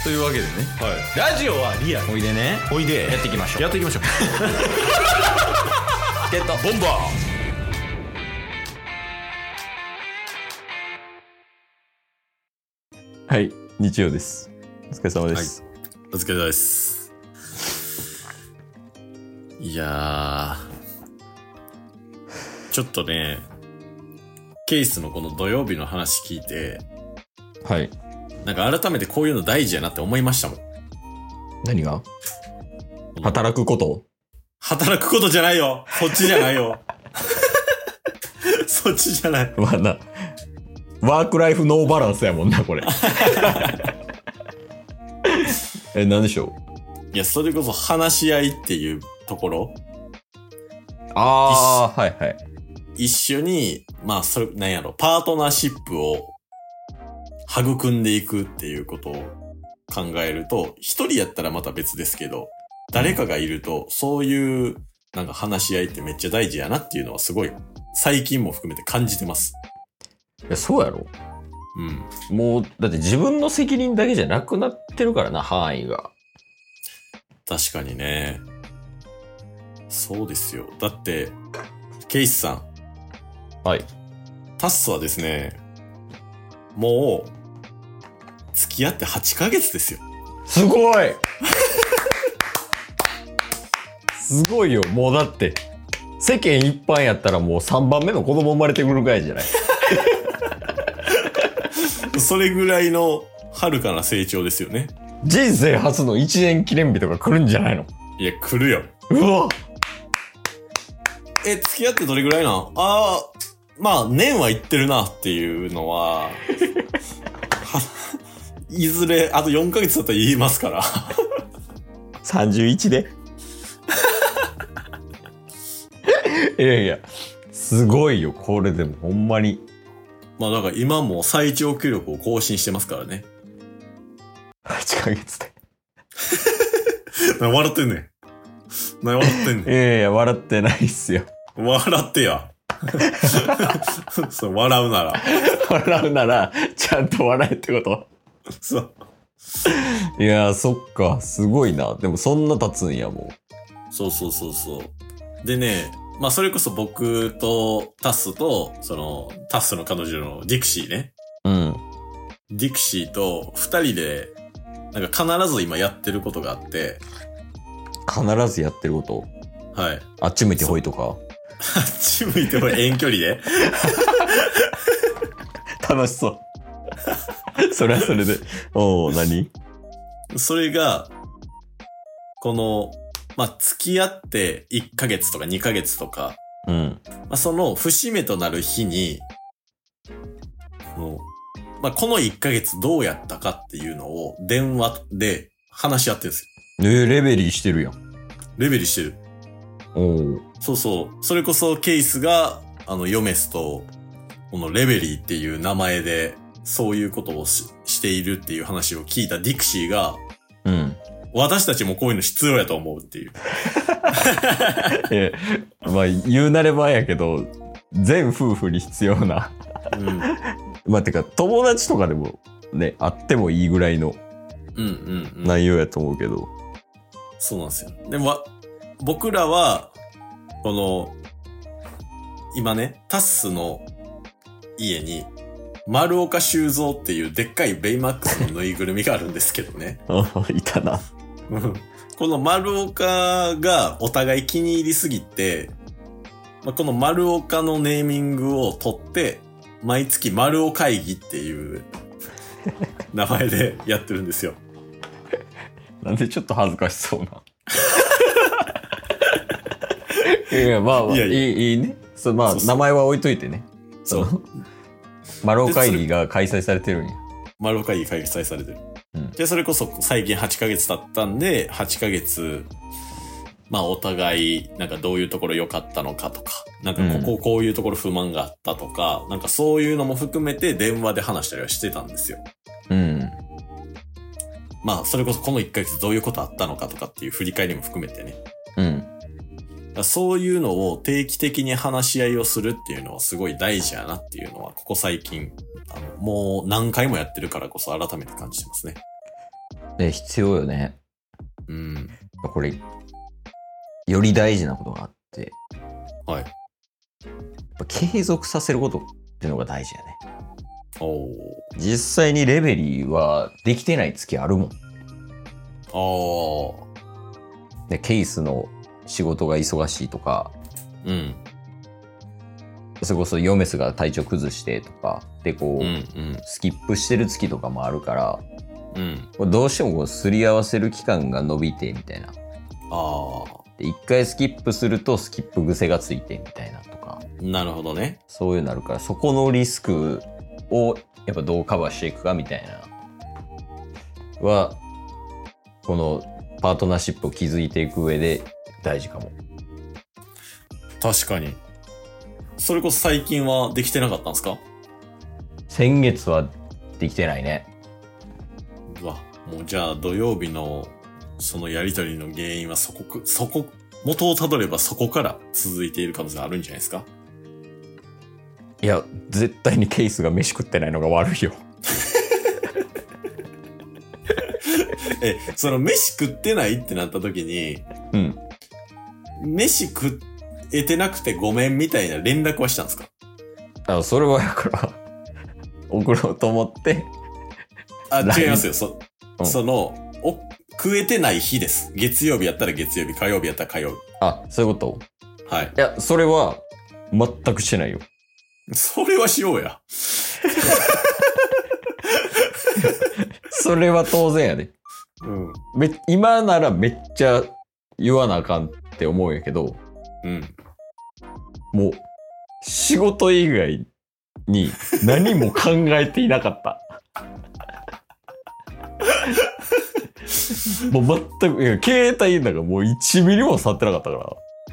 というわけでね、 はい、ラジオはリアル。 おいでね、 おいでやっていきましょう。 やっていきましょうゲットボンバー。はい、日曜です。お疲れ様です。 はい、お疲れ様です。いやー、ちょっとね、ケイスのこの土曜日の話聞いて、 はい。 なんか改めてこういうの大事やなって思いましたもん。 何が？働くこと？ 働くことじゃないよ。そっちじゃないよ。そっちじゃない。 まあな、ワークライフノーバランスやもんな、これ。何でしょう？いや、それこそ話し合いっていうところ。 ああ、はいはい。 一緒に、まあ、それ、なんやろ、パートナーシップを育んでいくっていうことを考えると、一人やったらまた別ですけど、誰かがいると、そういう、なんか話し合いってめっちゃ大事やなっていうのはすごい、最近も含めて感じてます。 いや、そうやろ。 うん。 もう、だって自分の責任だけじゃなくなってるからな、範囲が。 確かにね。そうですよ。だって、ケイスさん。 はい。 タッスはですね、もう、付き合って8ヶ月ですよ。 すごいすごいよ。もうだって、世間一般やったらもう3番目の子供生まれてくるぐらいじゃない？ それぐらいの遥かな成長ですよね。 人生初の1年記念日とか来るんじゃないの？ いや、来るよ。 うわ！ 付き合ってどれぐらいなん？まあ、年は言ってるなっていうのは、いずれ、あと4ヶ月だったら言いますから。 31でいやいや、すごいよ、これでもほんまに。 まあだから今も最長記録を更新してますからね。 8ヶ月で。 笑ってんねん。笑ってんねん。 いやいや、笑ってないっすよ。 笑ってや。そう、笑うなら。 笑うなら、ちゃんと笑えってこと？ そう。 いやー、そっか、すごいな。でもそんな経つんや、もう。そうそうそうそう。でね、まあそれこそ僕とタスと、タスの彼女のディクシーね。 うん。 ディクシーと二人で、なんか必ず今やってることがあって。 必ずやってること？ はい。 あっち向いてほいとか？ あっち向いてほい、遠距離で楽しそう。それはそれで。おー、何？ それが、この、まあ、付き合って1ヶ月とか2ヶ月とか、 うん。 まあ、その節目となる日に、まあ、この1ヶ月どうやったかっていうのを電話で話し合ってるんですよ。 レベリーしてるやん。 レベリーしてる。 おー。 そうそう。それこそケイスが、ヨメスと、このレベリーっていう名前で、そういうことをしているっていう話を聞いたディクシーが、 うん。 私たちもこういうの必要やと思うっていう。 まあ、言うなればやけど、全夫婦に必要な。 うん。 まあ、てか、友達とかでもね、あってもいいぐらいの内容やと思うけど。 そうなんですよ。でも、僕らは、この、今ね、タッスの家に、丸岡修造っていうでっかいベイマックスのぬいぐるみがあるんですけどね。 いたな。 この丸岡がお互い気に入りすぎて、まあ、この丸岡のネーミングを取って、毎月丸岡会議っていう名前でやってるんですよ。 なんでちょっと恥ずかしそうな。いや、まあまあ、いいね。まあ、名前は置いといてね。 そう。 マロ会議が開催されてるんや。 マロ会議開催されてる。 うん、 で、それこそ最近8ヶ月経ったんで、8ヶ月、まあお互い、なんかどういうところ良かったのかとか、なんかこういうところ不満があったとか、なんかそういうのも含めて電話で話したりはしてたんですよ。 うん。 まあそれこそこの1ヶ月どういうことあったのかとかっていう振り返りも含めてね。 うん。 そういうのを定期的に話し合いをするっていうのはすごい大事やなっていうのは、ここ最近、もう何回もやってるからこそ改めて感じてますね。 で、必要よね。 うん。 これ、より大事なことがあって、 はい。 やっぱ継続させることっていうのが大事やね。 おー。 実際にレベリーはできてない月あるもん。で、ケースの仕事が忙しいとか、 うん。 それこそヨメスが体調崩してとか、で、こう、 うん。 スキップしてる月とかもあるから、 うん。 これどうしてもこうすり合わせる期間が伸びてみたいな。で、一回スキップするとスキップ癖がついてみたいなとか。 なるほどね。 そういうのあるから、そこのリスクをやっぱどうカバーしていくかみたいなは、このパートナーシップを築いていく上で大事かも。 確かに。それこそ最近はできてなかったんですか？ 先月はできてないね。 うわ、もうじゃあ土曜日のそのやりとりの原因は元をたどればそこから続いている可能性があるんじゃないですか？ いや、絶対にケースが飯食ってないのが悪いよ。 その飯食ってないってなった時に、 うん。 飯食えてなくてごめんみたいな連絡はしたんですか？ それはやから送ろうと思って違いますよ。 うん、 食えてない日です。月曜日やったら月曜日、火曜日やったら火曜日。 そういうことはい。 いや、それは全くしてないよ。 それはしようや。 それは当然やで。 うん。 今ならめっちゃ言わなあかんって思うんやけど、 うん。 もう仕事以外に何も考えていなかった。もう全く、いや、携帯なんかもう1ミリも触ってなかったから。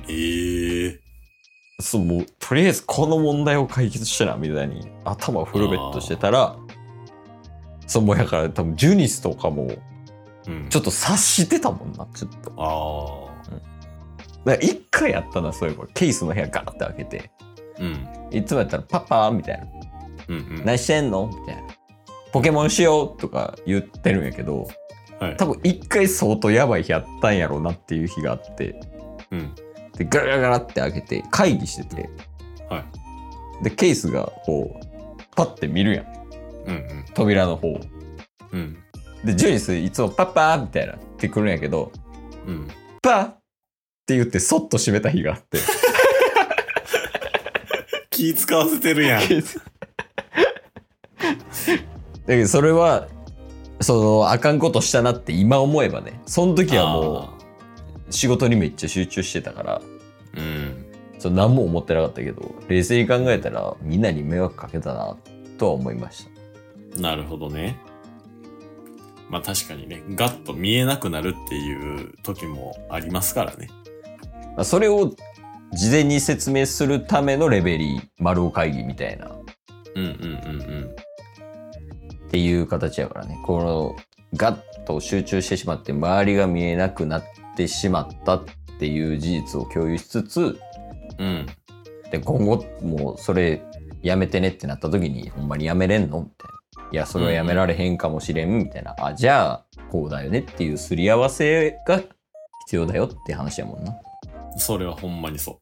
そう、もう、とりあえずこの問題を解決したな、みたいに頭をフルベットしてたら、もうやから多分ジュニスとかも、ちょっと察してたもんな、ちょっと。だから一回やったな、そういえば。ケースの部屋ガーって開けて。いつもやったら、パパみたいな。何してんのみたいな。ポケモンしようとか言ってるんやけど、多分一回相当やばい日あったんやろうなっていう日があって、で、ガラガラガラって開けて会議してて、で、ケースがこう、パッて見るやん。扉の方。で、ジュニスいつもパッパーみたいなってくるんやけど、パッって言ってそっと閉めた日があって。 気使わせてるやん。だけどそれは、あかんことしたなって今思えばね、その時はもう、仕事にめっちゃ集中してたから、何も思ってなかったけど、冷静に考えたらみんなに迷惑かけたな、とは思いました。 なるほどね。まあ確かにね、ガッと見えなくなるっていう時もありますからね。 それを事前に説明するためのレベリー、丸尾会議みたいな。っていう形やからね。この、ガッと集中してしまって周りが見えなくなってしまったっていう事実を共有しつつ、で、今後もうそれやめてねってなった時に、ほんまにやめれんのみたいな。いや、それはやめられへんかもしれんみたいな。じゃあ、こうだよねっていうすり合わせが必要だよって話やもんな。 それはほんまにそう。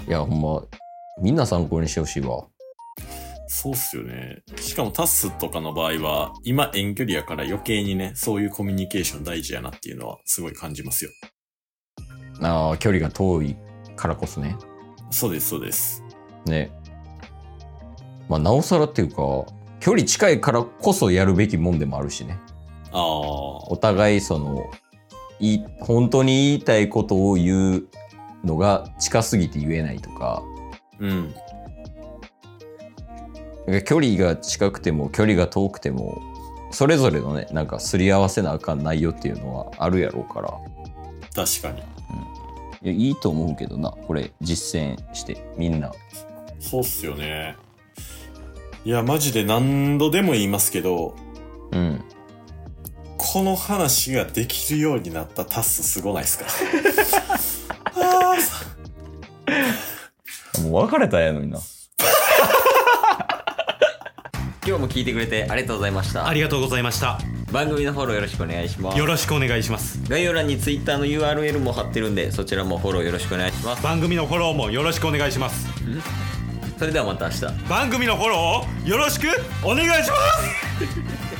いや、ほんま、みんな参考にしてほしいわ。 そうっすよね。しかもタスとかの場合は、今遠距離やから余計にね、そういうコミュニケーション大事やなっていうのはすごい感じますよ。 距離が遠いからこそね。 そうです、そうです。 ね。まあ、なおさらっていうか、距離近いからこそやるべきもんでもあるしね。お互い本当に言いたいことを言うのが近すぎて言えないとか。距離が近くても距離が遠くてもそれぞれのねなんかすり合わせなあかん内容っていうのはあるやろうから。 確かに。 いやいいと思うけどな、これ実践してみんな。 そうっすよね。いやマジで何度でも言いますけど、この話ができるようになったタスすごないっすか？ もう別れたらやのにな。今日も聞いてくれてありがとうございました。 ありがとうございました。 番組のフォローよろしくお願いします。 よろしくお願いします。 概要欄に Twitter の URL も貼ってるんで、そちらもフォローよろしくお願いします。 番組のフォローもよろしくお願いします。 それではまた明日。 番組のフォローをよろしくお願いします